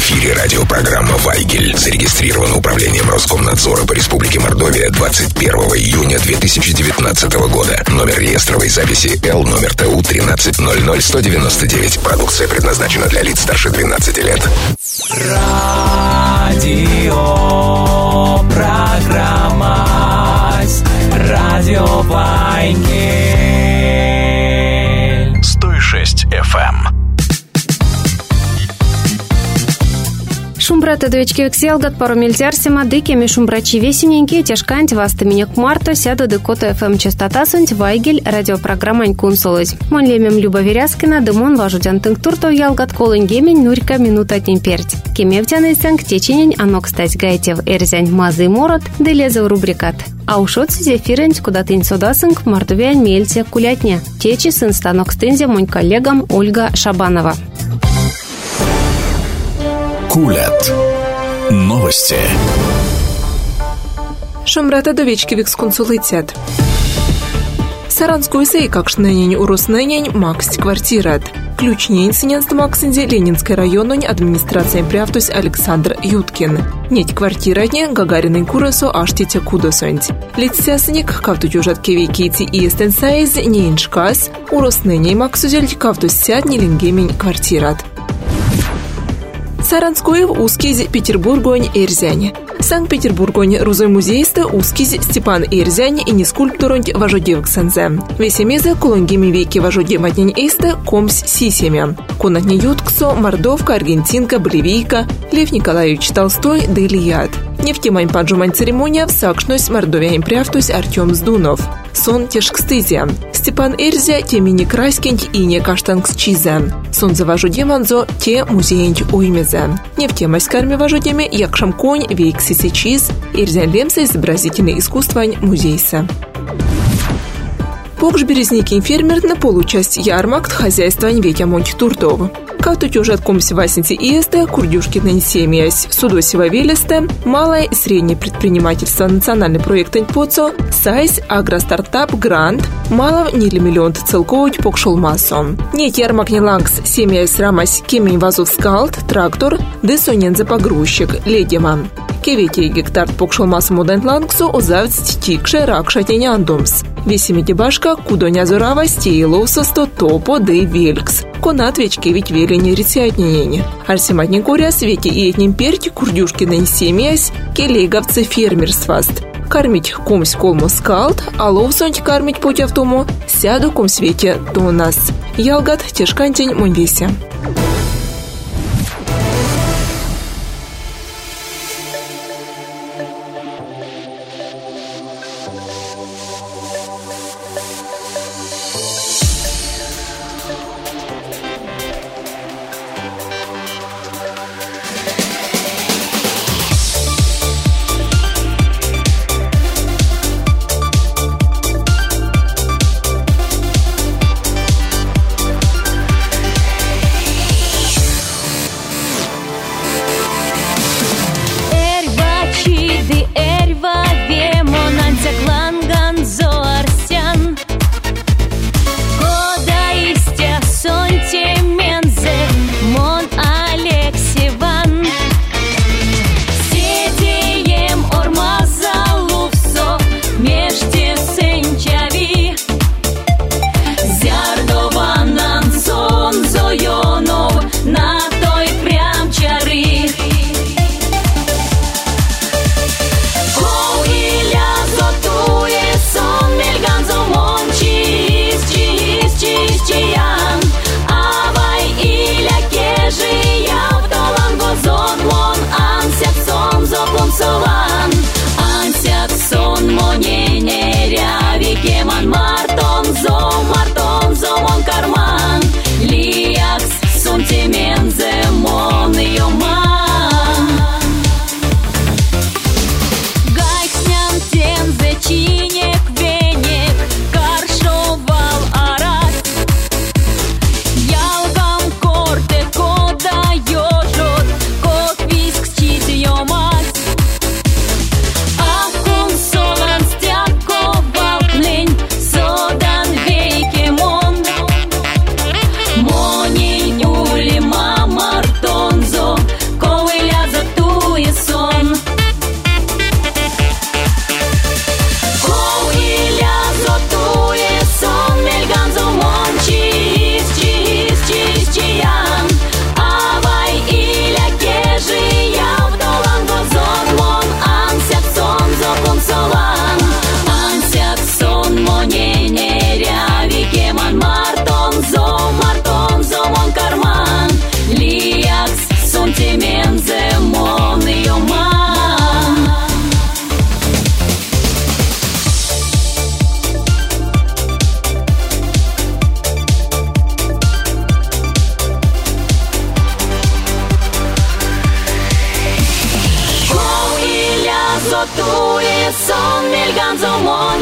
эфире радиопрограмма «Вайгель». Зарегистрирована управлением Роскомнадзора по Республике Мордовия 21 июня 2019 года. Номер реестровой записи Л, номер ТУ 1300199. Продукция предназначена для лиц старше 12 лет. Радиопрограмма «Радио Вайгель». 106 FM. Шумбрата дочки векселгат пару мильтярсима дыкеми шумбрачи весененькие тяжканти васта меня к марту сяду декота ФМ частота сунть Вайгель радиопрограммань кунсулось. Мон лемем Люба Веряскина дымон важудян тынктуртов ялгат колын гемень нурька минута темперть. Кемевтяный сэнк теченень анок стать гайтев эрзянь мазы морот делезов рубрикат. А ушот зефиренч куда тынь содасынк мартувян мельте кулятня. Течи сын станок стынзе мой коллегам Ольга Шабанова. Кулят. Новости. Шумрата довечки виксконсулитет. Саранскую сей как шнэнень уруснэнень максть квартират. Ключнень синенст максенде Ленинской районной администрации пряфтус Александр Юткин. Неть квартиратне Гагариной курасу аштите кудосонть. Лицясник кавту тюжат кевикити и эстенсайз нейншкас уруснэнень максузель кавтус сядни лингемень квартират. Саранскуев узкий Петербургонь Эрзянь. Санкт-Петербургонь Рузой музейсты узкий Степан Эрзянь и не скульпторонь вожодевк сензе. Весемезе кулонгими веки вожодеватнень эсты комс сисеме. Конатни ютксо, Мордовка, Аргентинка, Боливийка, Лев Николаевич Толстой, да Ильяд. Нефтемань поджумань церемония в сакшнусь Мордовяем пряфтусь Артем Сдунов. Сон тешкстызе. Степан Эрзя темени краскинь и не каштангс чизе. Сон за вожодеванзо те музеянь уймезе. Нефтемась карми вожодеме якшам конь вейк сисечиз. Эрзян лемса изобразительное искусствань музейса. Покш березники фермер на получасть ярмарк хозяйства ветя монть туртов. Кавту тюжат комси васенти иесте, курдюшкины семьясь, судосева велесте, малое и среднее предпринимательство национальный проект НПОЦО, сайз, агростартап, грант, малов нили миллион целковать покшол массом. Нет ярмак не лангс, семьясь рамась кемень вазов скалт, трактор, десонен за погрузчик, ледема. Кеветей гектар покшол массом удент лангсу озавц тикше ракшатеня андомс. Весемите башка кудоня зорава стейлоуса сто топо да велькс. Конат вечки ведь велени рецятненени. Арсиматни коря свете и этним перти курдюшкины семьясь келейговцы фермерстваст. Кормить комсь колму скалт, а ловсонть кормить путь автому сяду ком свете до нас. Ялгат тешкантень мунвесе. zotuje son melganzo mon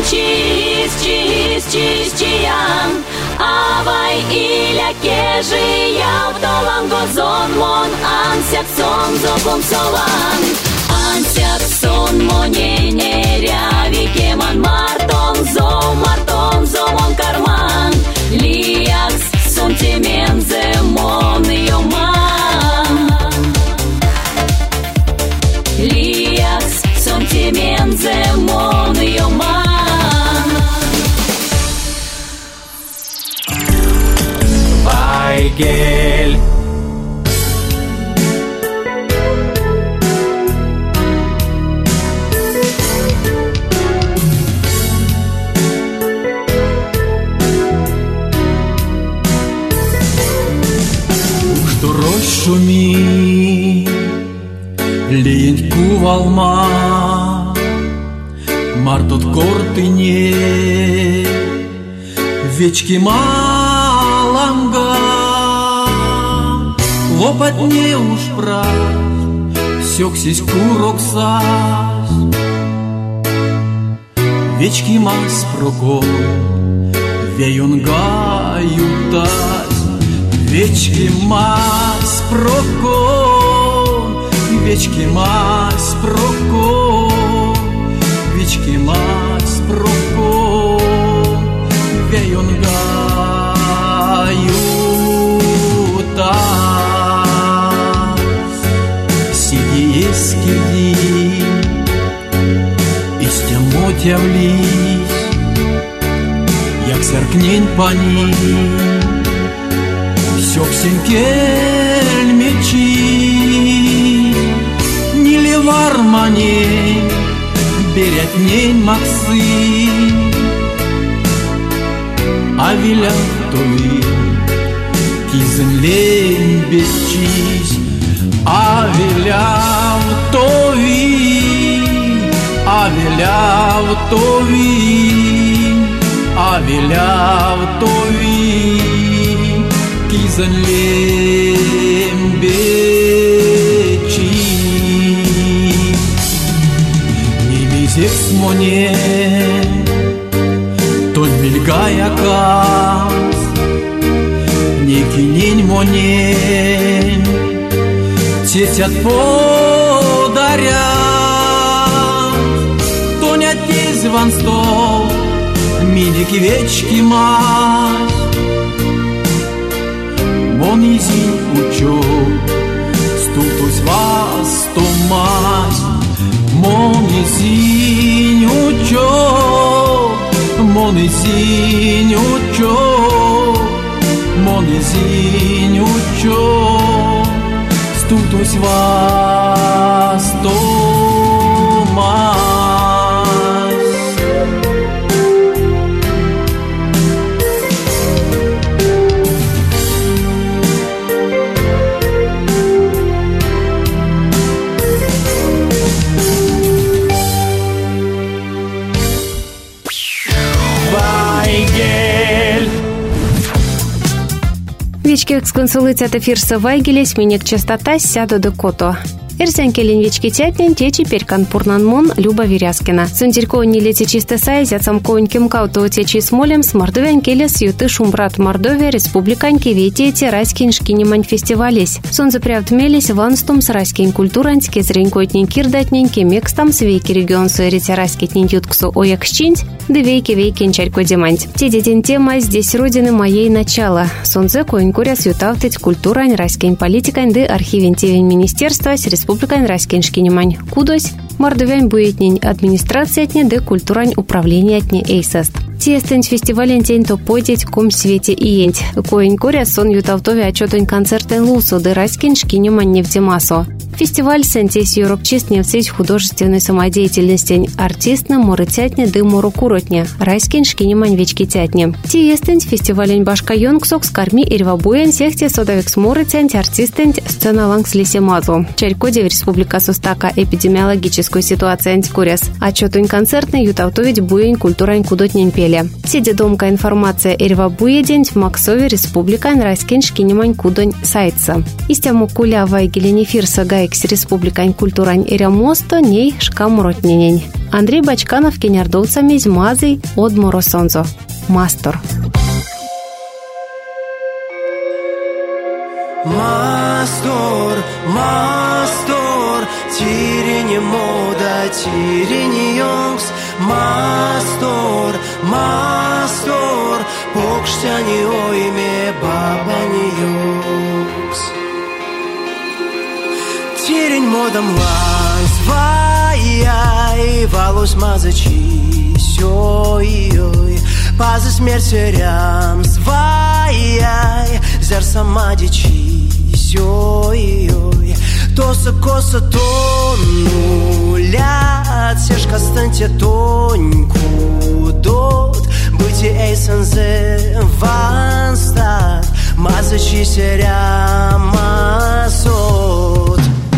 chiyan avai ila keji yav tolango zon mon ansyak son zobom solan ansyak son monene ryavi keman marton zomon karman liaks son temenze mon yoman liaks son temenze mon yoman Weigel Шуми, лень кувалма, мартот кортыне, вечки маланга, лопатне уж прав, сёксись куроксас, вечки мас прокол, веюнга ютас. Вечки мас прокон, вечки мас прокон, вечки мас прокон, веюнга ютас. Сиди ескиди, истямотя влись, як серкнень по ним. Сёксенкель мечи, не левар мане, берет нень максы, а виляв тови, кизен лень бесчись, а виляв тови, а виляв тови, а виляв тови. Kizan lembechi не мизек моне тон мильгая каз не кинень моне тетят подарят тонят незван стол миник вечки мать Монизи учет, ступус вас томас. Монизи учет, монизи учет, монизи учет, ступус вас томас. Вечки эксконсулыцят эфирса Вайгелес, миник частота сяду до кото. Эрсенкелин вечки тятнин, те теперь канпурнан мон Люба Веряскина. Сунтелько не лети чисто сайзя, самкоинким кауто течи смолем, с Мордовян келес юты шумбрат Мордовия, республиканки ветети райскин шкинимань фестивалес. Сон запрявт мелись ванстум с райскин культурански, зренькотнин кирдатненьки, мекстам свейки регион суэрите райскитнин ютксу оякщинь, да вейки чарько деманть. Те дедин тема здесь родины моей начала. Сонзе коинкуряс ютавтыть культурань райскин политикань, да архивен тевень министерства с республикань райскин шкинимань. Кудось Мордовян буетнень администрациятне, да культурань управлениятне эйсест. Тестенч фестивален тень то подеть ком свете иенть. Коинкуряс сон ютавтове отчетонь концертен лусу, да райскин шкинимань невдемасо. Фестиваль сентесь Европчист невцить художественной самодеятельности артистна морытятня да морукуротня, райскин шкинимань вечки тятня. Тиестенч фестивалень башка йонгсок скарми ирвабуен сехте содавекс морытянь артистенч сцена лангс лисемазу. Чарькоде в республика Сустака эпидемиологическую ситуацию антикуряс. Отчетунь концертный ютавтовить буень культурань кудотнень пеле. Сиде домка информация ирвабуедень в Максове республика райскин шкинимань кудонь сайтса. Истяму куля Вайгелен эфирса гай проект Республикань культурань эрямосто ней шкамуротненень. Андрей Бачканов кенярдолца мезмазый от Моросонзо. Мастор. Мастор, мастор, тирине мода, тирине йонкс. Мастор, мастор, покштяни ойме бабани йонкс. Тирень модам лайс, вай, валус мазачи, сёй, пазы смерть-рям, свай, зер самадичи, сёй, тоса-коса тонулят, сешка станьте тоньку дот, быти эйсензе ванстат, мазачи серям масот.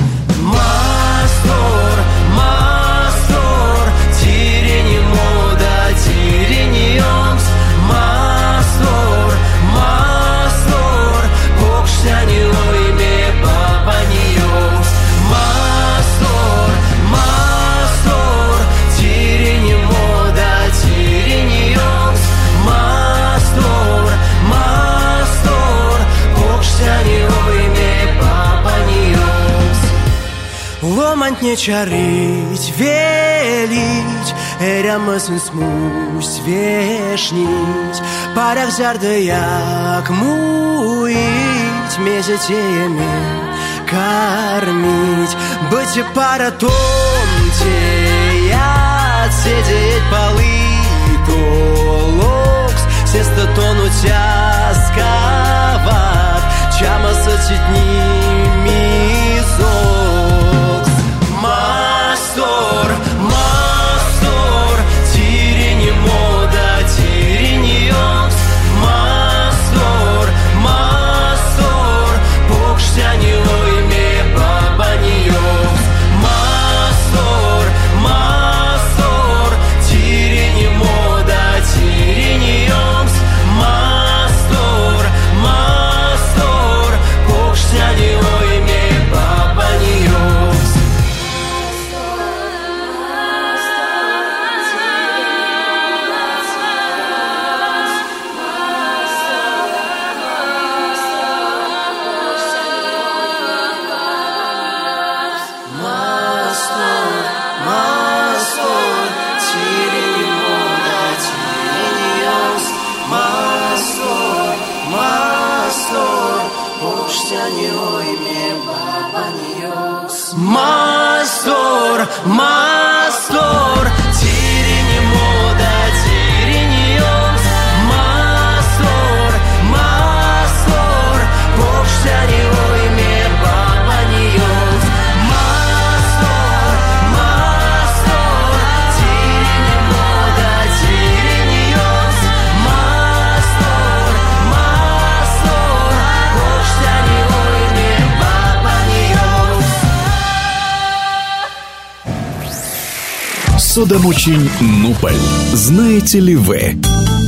Мастор, мастор, тирени мода, тирени йонкс. Мастор, мастор, покштяни ойме бабани йонкс. Мастор, мастор, тирени мода, тирени йонкс. Мастор, мастор, покштяни ойме бабани йонкс. Ломать не чарить, велить, эрямысын смусь вешнить, парях зарды як муить, мезетеями кормить, быть и пара томте, отсидеть полы толокс, сесто тонуть асковат, чама сочетни мизокс. Мастор, мастор, тирени мода, тирени йонкс. Мастор, мастор, покштяни ойме бабани йонкс. Мастор, мастор, тирени мода, тирени йонкс. Мастор, мастор, покштяни ойме бабани йонкс. Мастор, мастор, тирени мода, тирени йонкс. Мастор, мастор, покштяни ойме бабани йонкс. Мастор, мастор, тирени мода, тирени йонкс. Мастор, мастор, покштяни ойме бабани йонкс. Мастор, мастор, тирени мода, тирени йонкс. Мастор, мастор, покштяни ойме бабани йонкс. Судомучень Нуполь. Знаете ли вы?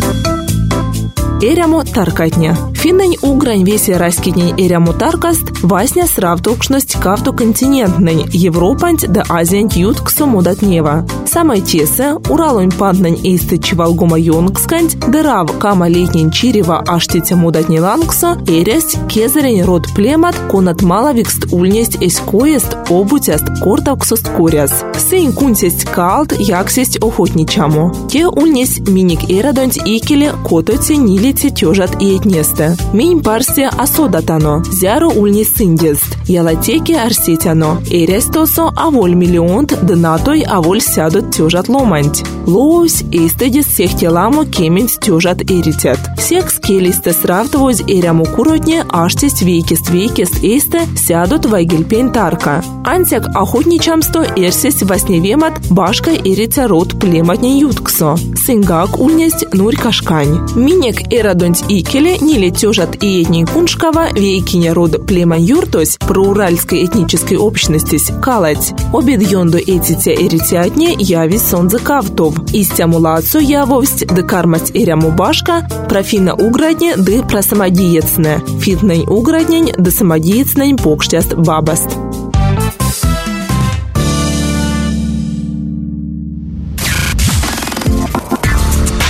Эрямо таркатня. Финнень угрань весе раскиднень эрямо таркаст, васня сравтокшность кавто континентнень, Европанть да Азиянть ютксо модатнева. Самой тесе, уралонь пантнень эйсты чивалгома йонксканть, дырав кама летнень чирева аштите модатнелангсо, эрясть кезарень род племат, конат малавикст ульнесть эскоест, обутяст кортавксост коряс. Сейн кунсесть калт, яксесть охотничамо. Те ульнесть миник эрадонть икеле кототе нилите тёжат и этнесте. Минь парсе асодатано, зяру ульни синдест. Ялатеки арсетяно. Эрестосо аволь миллионт, днатой аволь сядут тёжат ломанть. Лоусь эстедис всех теламо кемент тёжат эритят. Секс келисте сравтовоз эряму куротне аштесть вейкест эсте сядут вайгельпень тарка. Антяк охотничамсто эрсесть восневемат башка эрица род плематне ютксо. Сингак ульнесть нурь кашкань. Минек эрадонть икеле ниле тёжат и этней куншкава вейкине род племан юртось проуральской этнической общностись калать. Обед йондо этите эритятне яви сонзе кавтов. Истяму лацу явовсть да кармасть эряму башка профина уградне да просамодиецне. Фитнень уграднень да самодиецнень покштяст бабаст.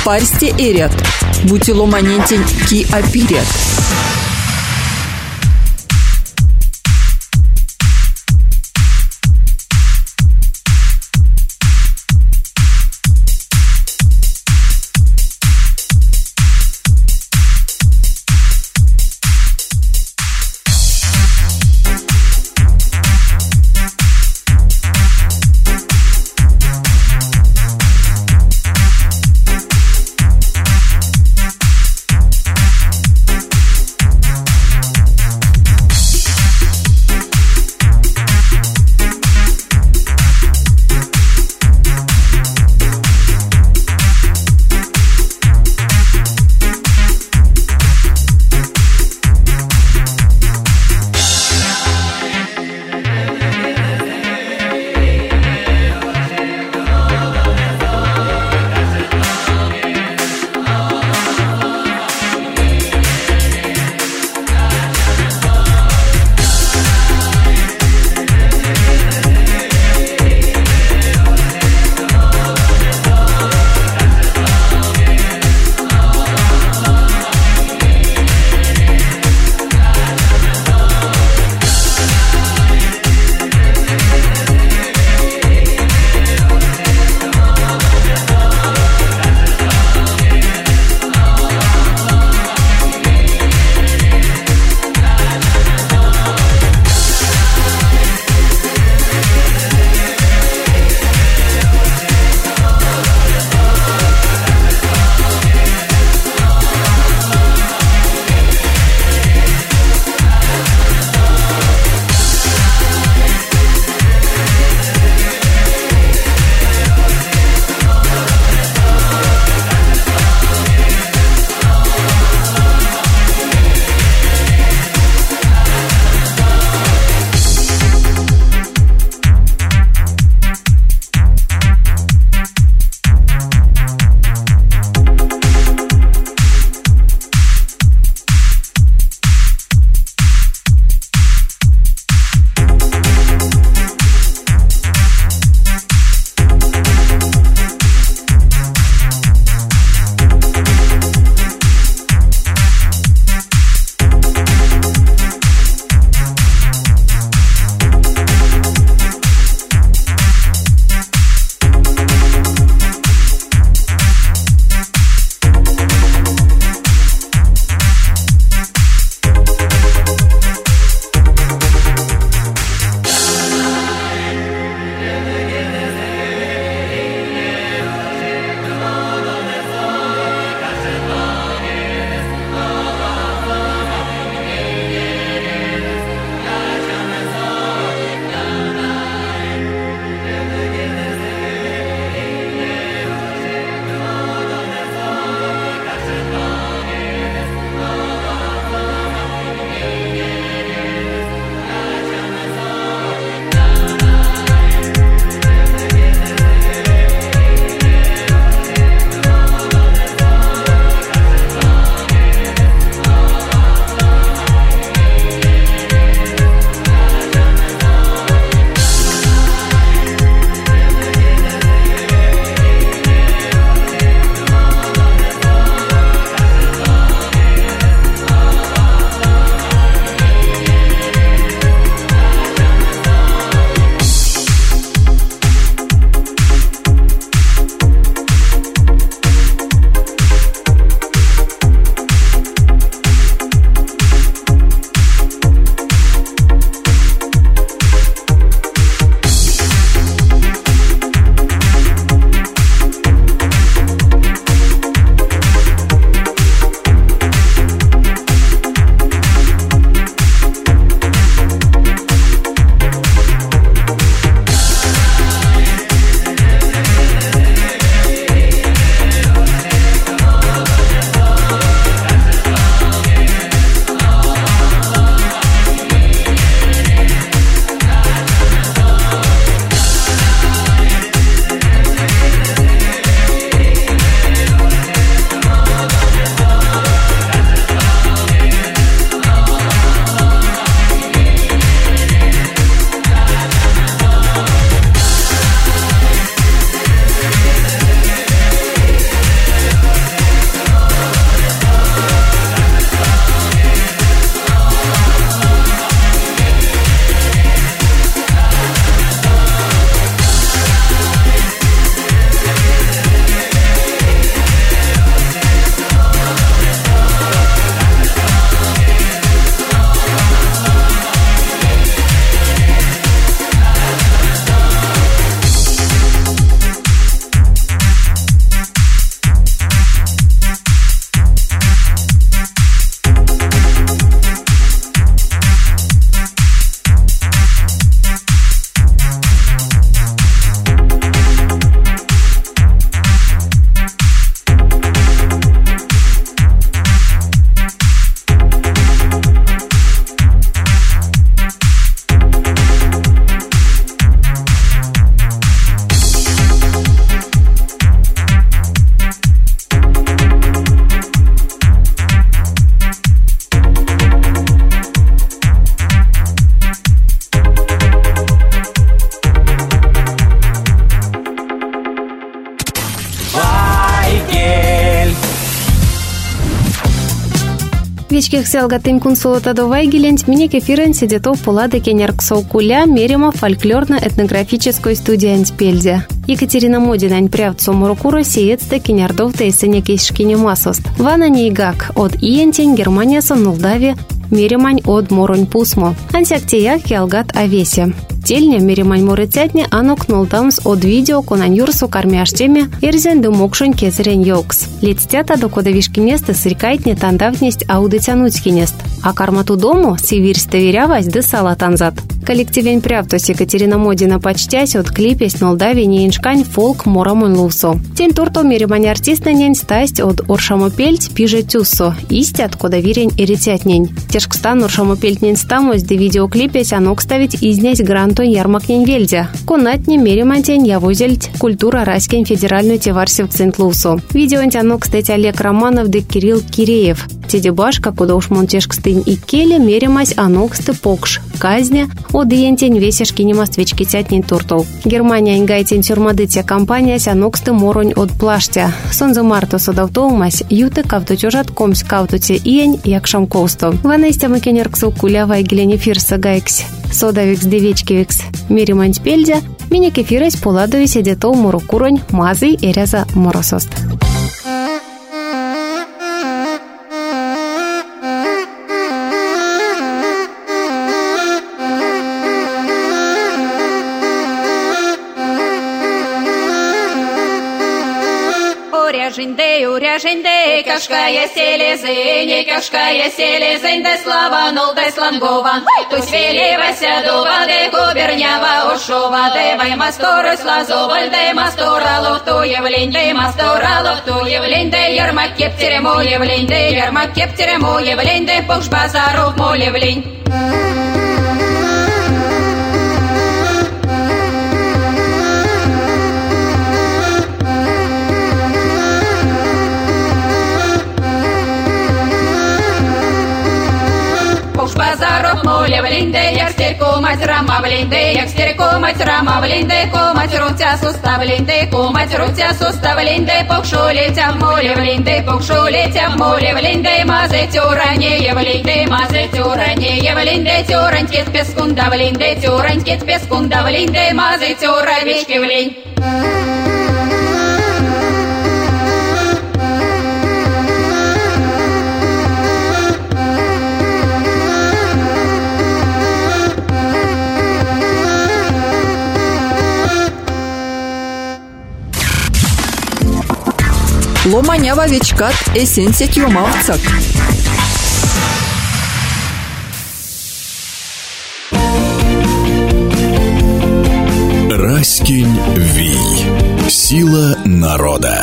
парсте эрят, бутиломанентень ки апирят. Девички хселгатым кунсулота до Вайгелент миник эфирен сидетов пулады кенерксол куля мерима фольклорно-этнографической студии Антпельзе. Екатерина Модинань прявцу Мурукура сиецте кенердов тейсене кишкине масост. Вана нейгак от Иентень Германия Молдавия Меримань от Моронь Пусмо. Ансяктеях ялгат Овесе. Тельня Меримань Мурыцятне анок нолдамс от видео конанюрсу кармяштеме ирзен думокшон кезерен йокс. Летстята до кодовишкинест сыркайтне тандавнесть аудитянуцкинест. А кармату дому сивирсте верявась да сала танзат. Коллективень прявтос Екатерина Модина почтясь от клипес Молдавии неиншкань фолк морамон лусо. Тень турто Меримань артистнень стасть от оршамопельт пиже тюссо. Истят кодовирень иритятнень. Тешкстан оршамопельтнень стамось де видеоклипес анок ставить изнесь грантон ярмакнень вельдя. Конатне Меримантень явозельть культура Раськень федеральную теварсив центлусо. Видеонтянок стать Олег Романов де Кирилл Киреев. Тедебашка, куда уж монтешкстынь и келе меримась аноксты покш. Казня, одиентень весешки немаствечки тятнень туртов. Германия ингайтень тюрмадытя компания сяноксты моронь от плаштя. Сонза марто содавтоумась юты кавтутюжат комс кавтуте иень якшам коусто. Ванестя макенерксу куля Вайгелене фирса гайкс. Содавикс девечкивикс Меримань пельдя. Миник эфирась поладови сидетов Мурукуронь мазый эряза моросост. Уряженде, кашкая селезень, кашкая селезень, да слава нол, да слангова. Тусь велевася дова, де губернява ошова, де вай масторы слазоваль, де масторалов ту явлень, де масторалов ту явлень, де ярмак кептере мо явлень, де ярмак кептере мо явлень, де покш базаров мо явлень. Базаров моля влинде, як стерко мать рама влинде, як стерко мать рама влинде, комать руця сустав влинде, комать руця сустав влинде, покшолетя моля влинде, покшолетя моля влинде, мазе тюране влинде, мазе тюране влинде, тюранькет пескунда влинде, тюранькет пескунда влинде, мазе тюравички влинь. Ломанява вечкат эсенсет юмавцак. Раськень Вий. Сила народа.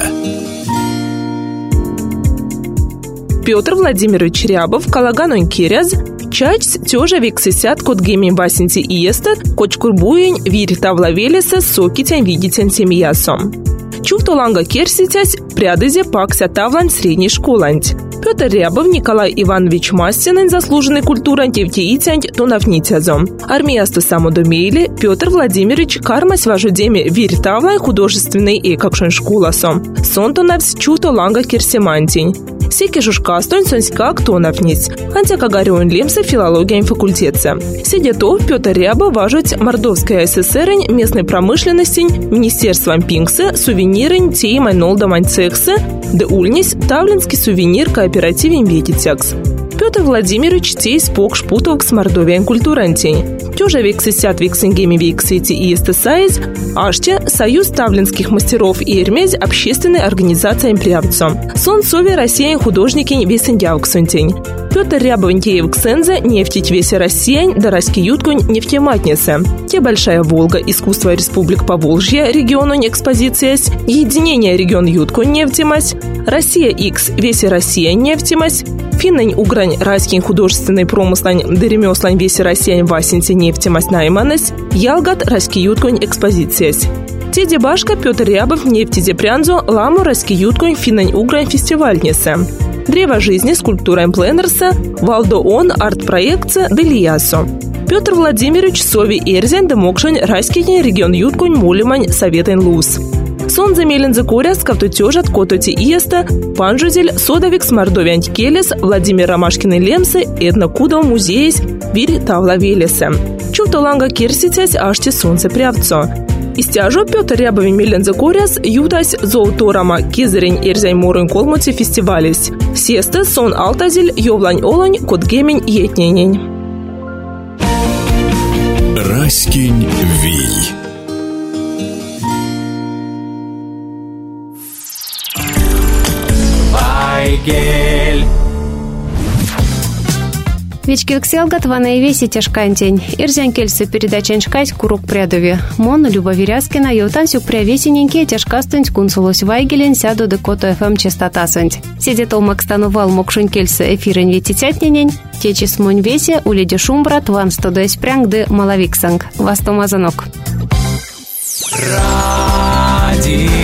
Петр Владимирович Рябов, Калаганон Киряз, Чач тёжа виксисят кот гемин басенти иеста, кочкурбуень вирта влавелеса сокитян видитян семьясом. Чуфтоланга керситясь прядызе пакся тавлань средней школанть. Петр Рябов Николай Иванович Мастинин, заслуженный культурант евтеитянь тонавнитязом. Армиясты самодумейли Петр Владимирович кармась важудеме виртавлай художественной и какшон школасом. Сон тонавс чуфтоланга керсимантень. Секи жушкастон сонська актонавниц. Антякагарион лемса филология факультетца. Сидетов Петр Рябов важуть Мордовская ССР местной промышленности, Министерством Пинкса, сувенирень тей майнолдамань цекса, де ульнись тавлинский сувенир кооперативен ветитякс. Петр Владимирович тей спок шпутовк с Мордовиан культурантень. Тёжа виксисят виксенгеми виксити и СТСАИЗ, аште Союз тавлинских мастеров и эрмезь общественной организацией прявцом. Сон сове Россиян художники весендявксунтень. Петр Рябов Ксензе нефтить весе Россиян да Раськи Юткунь нефтематница. Те Большая Волга, искусство Республик Поволжья, региону экспозициясь, единение регион Юткунь нефтемась, Россия X весе Россия нефтемась, Финнань Угрань Раськин художественный промыслань да ремеслань весе Россиян Васенте нефтемась найманась, Ялгат Раськи Юткунь экспозициясь. Теде Башка Петр Рябов нефтиде прянзо ламу Раськи Юткунь Финнань Угрань фестивальница. Древо жизни скульптура Пленерса, Валдо Он арт-проекция Делиясо. Петр Владимирович Сови Эрзян Демокшань Раськин регион Юткунь Мулимань Советен Луз. Сон замелензе куряс, кавтутежат кототи иеста, панжузель, содовик с мордовянь келес, Владимир Ромашкины лемсы, этнокудо музеис, вири тавла велесы. Чувтоланга кирситясь, ашти солнце прявцо. Истяжо Петр Рябовин мелензе куряс, ютась золторама кизерень эрзянь морын колмоти фестивалис. Сесты сон алтазель, ёвлань олань, котгемень етненень. Раськень вий. Вайгель. Вечкевкселгат вана и веси тяжкантень. Ирзян кельсы передачань шкать курук прядови. Мон Люба Веряскина еутансюк прявесененькие тяжкастынь кунсулось Вайгелен сяду декото ФМ частотасынь. Сидетол макстанувал мокшунь кельсы эфирень ветитятненень. Течи смонь весе уледи шумбрат ван стодоесь прянг де малавиксанг. Вастомазанок. Радио.